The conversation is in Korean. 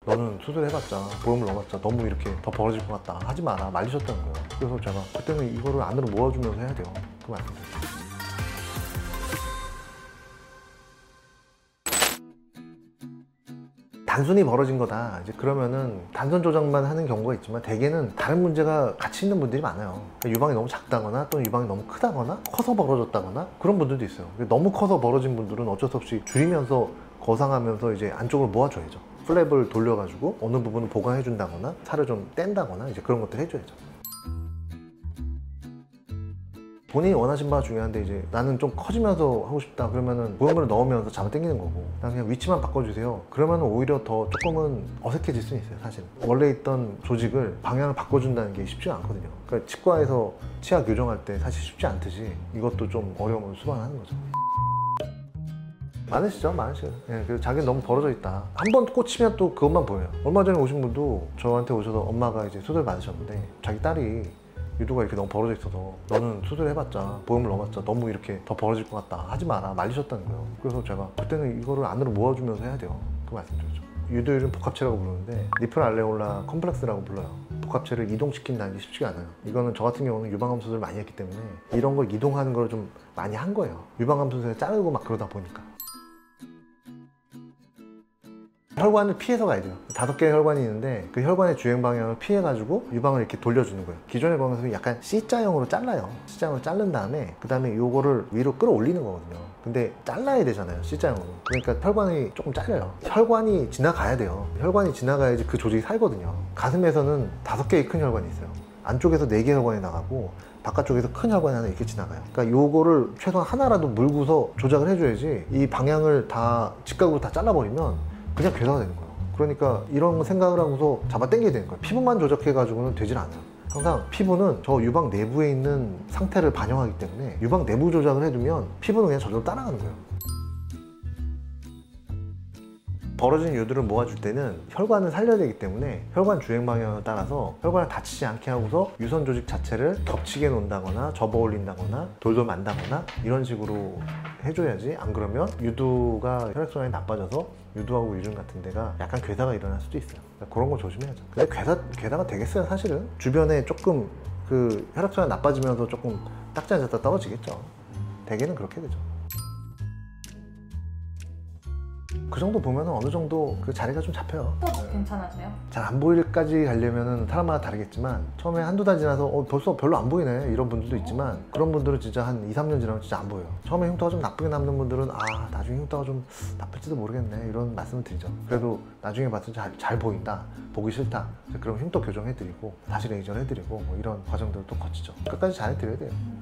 너는 수술해봤자 보험을 넣어봤자 너무 이렇게 더 벌어질 것 같다 하지 마라 말리셨다는 거예요. 그래서 제가 그때는 이거를 안으로 모아주면서 해야 돼요. 그 말씀드렸죠. 단순히 벌어진 거다 이제 그러면은 단선 조작만 하는 경우가 있지만 대개는 다른 문제가 같이 있는 분들이 많아요. 유방이 너무 작다거나 또는 유방이 너무 크다거나 커서 벌어졌다거나 그런 분들도 있어요. 너무 커서 벌어진 분들은 어쩔 수 없이 줄이면서 거상하면서 이제 안쪽으로 모아줘야죠. 플랩을 돌려가지고 어느 부분을 보강해 준다거나 살을 좀 뗀다거나 이제 그런 것들 해줘야죠. 본인이 원하신 바가 중요한데 이제 나는 좀 커지면서 하고 싶다 그러면은 보형물을 넣으면서 잡아 당기는 거고 난 그냥 위치만 바꿔주세요 그러면 오히려 더 조금은 어색해질 수는 있어요. 사실 원래 있던 조직을 방향을 바꿔준다는 게 쉽지가 않거든요. 그러니까 치과에서 치아 교정할 때 사실 쉽지 않듯이 이것도 좀 어려움을 수반하는 거죠. 많으시죠? 많으시죠. 예, 그래서 자기는 너무 벌어져 있다. 한 번 꽂히면 또 그것만 보여요. 얼마 전에 오신 분도 저한테 오셔서 엄마가 이제 수술 받으셨는데 자기 딸이 유두가 이렇게 너무 벌어져 있어서 너는 수술해봤자 보험을 넣어봤자 너무 이렇게 더 벌어질 것 같다 하지 마라 말리셨다는 거예요. 그래서 제가 그때는 이거를 안으로 모아주면서 해야 돼요. 그 말씀드렸죠. 유두율은 복합체라고 부르는데 니플 알레올라 컴플렉스라고 불러요. 복합체를 이동시킨다는 게 쉽지가 않아요. 이거는 저 같은 경우는 유방암 수술을 많이 했기 때문에 이런 걸 이동하는 걸 좀 많이 한 거예요. 유방암 수술에 자르고 막 그러다 보니까 혈관을 피해서 가야 돼요. 5개의 혈관이 있는데 그 혈관의 주행 방향을 피해가지고 유방을 이렇게 돌려주는 거예요. 기존의 방향에서 약간 C자형으로 잘라요. C자형으로 자른 다음에 그 다음에 요거를 위로 끌어올리는 거거든요. 근데 잘라야 되잖아요. C자형으로. 그러니까 혈관이 조금 잘려요. 혈관이 지나가야 돼요. 혈관이 지나가야지 그 조직이 살거든요. 가슴에서는 5개의 큰 혈관이 있어요. 안쪽에서 4개의 혈관이 나가고 바깥쪽에서 큰 혈관이 하나 이렇게 지나가요. 그러니까 요거를 최소한 하나라도 물고서 조작을 해줘야지 이 방향을 다 직각으로 다 잘라버리면 그냥 괴사가 되는 거예요. 그러니까 이런 생각을 하고서 잡아 당겨야 되는 거예요. 피부만 조작해가지고는 되질 않아요. 항상 피부는 저 유방 내부에 있는 상태를 반영하기 때문에 유방 내부 조작을 해두면 피부는 그냥 저절로 따라가는 거예요. 벌어진 유두를 모아줄 때는 혈관을 살려야 되기 때문에 혈관 주행 방향을 따라서 혈관을 다치지 않게 하고서 유선 조직 자체를 겹치게 놓는다거나 접어 올린다거나 돌돌 만다거나 이런 식으로 해줘야지 안 그러면 유두가 혈액순환이 나빠져서 유두하고 유륜 같은 데가 약간 괴사가 일어날 수도 있어요. 그러니까 그런 거 조심해야죠. 근데 괴사가 되겠어요 사실은. 주변에 조금 그 혈액순환이 나빠지면서 조금 딱지 앉았다 떨어지겠죠. 대개는 그렇게 되죠. 그 정도 보면 어느 정도 그 자리가 좀 잡혀요. 또 괜찮아져요? 잘 안 보일까지 가려면 사람마다 다르겠지만 처음에 한두 달 지나서 벌써 별로 안 보이네 이런 분들도 있지만 그런 분들은 진짜 한 2, 3년 지나면 진짜 안 보여요. 처음에 흉터가 좀 나쁘게 남는 분들은 아 나중에 흉터가 좀 나쁠지도 모르겠네 이런 말씀을 드리죠. 그래도 나중에 봤을 때 잘 보인다 보기 싫다 그럼 흉터 교정해드리고 다시 레이저를 해드리고 뭐 이런 과정들을 또 거치죠. 끝까지 잘 해드려야 돼요.